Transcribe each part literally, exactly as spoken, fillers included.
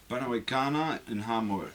Panamericana in H-Moll.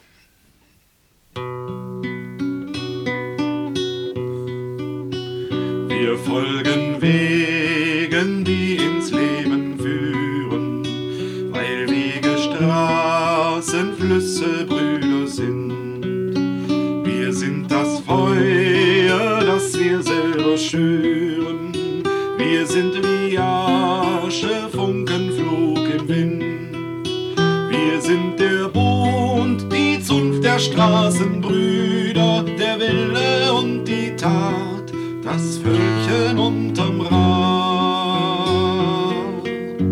Wir folgen Wegen, die ins Leben führen, weil Wege, Straßen, Flüsse Brüder sind. Wir sind das Feuer, das wir selber schüren. Wir sind wie Asche, Funkenflug im Wind. Wir sind der Bund, die Zunft der Straßenbrüder, der Wille und die Tat, das Völkchen unterm Rad.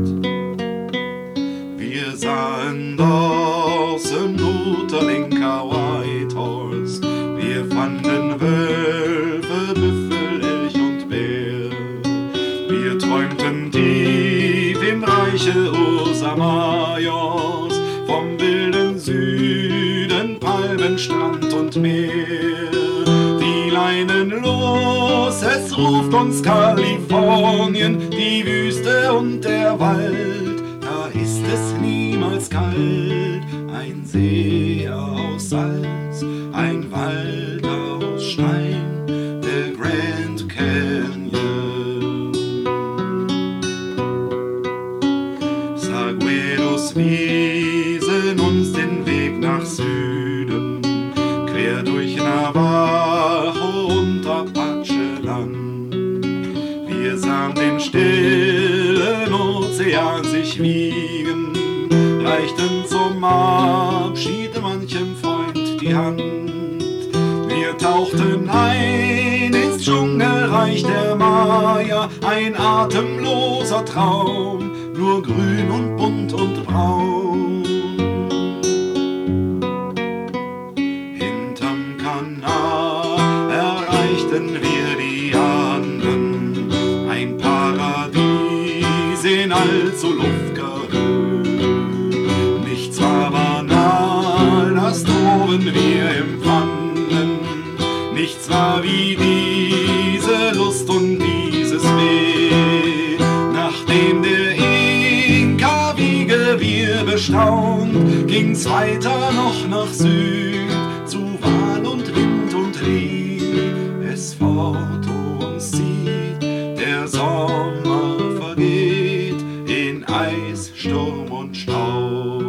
Wir sahen Dawson, Luther, Linker, Whitehorse. Wir fanden Wölfe, Büffel, Elch und Bär. Wir träumten tief im Reiche Ursa Majors, vom wilden Süden, Palmen, Strand und Meer. Die Leinen los, es ruft uns Kalifornien, die Wüste und der Wald, da ist es niemals kalt. Ein See aus Salz, ein Wald aus Stein, der Grand Canyon. Sagüeros wiesen uns den Weg nach Süden, quer durch Navajo und Apache-Land. Wir sahen den stillen Ozean sich wiegen, reichten zum Abschied manchem Freund die Hand. Wir tauchten ein ins Dschungelreich der Maya, ein atemloser Traum, nur grün und bunt und braun. Hinterm Kanal erreichten wir die Anden, ein Paradies in allzu Luftgehöhl. Nichts war banal, das droben wir empfanden, nichts war wie diese Lust und dieses Weh, nachdem der Inka wie Gewirr bestaunt, ging's weiter noch nach Süd, zu Wal und Wind und Lied, es fort uns zieht, der Sommer vergeht in Eis, Sturm und Staub.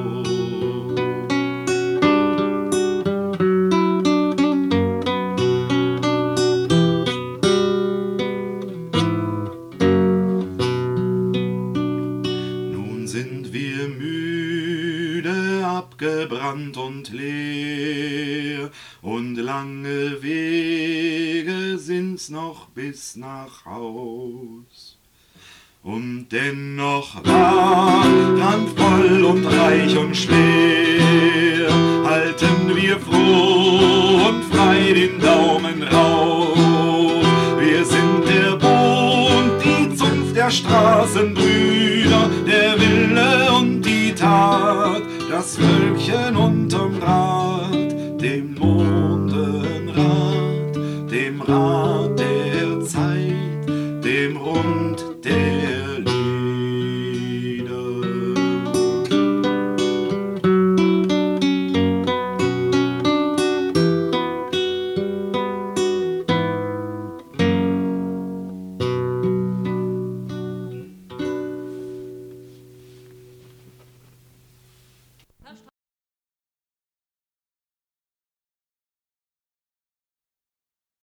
Sind wir müde, abgebrannt und leer, und lange Wege sind's noch bis nach Haus. Und dennoch war randvoll und reich und schwer, halten wir froh und frei den Daumen rauf. Wir sind der Bund, die Zunft der Straßenbrüder, der Wille und die Tat, das Völkchen unterm Rad, dem Mondenrad, dem Rad der Zeit, dem Rund der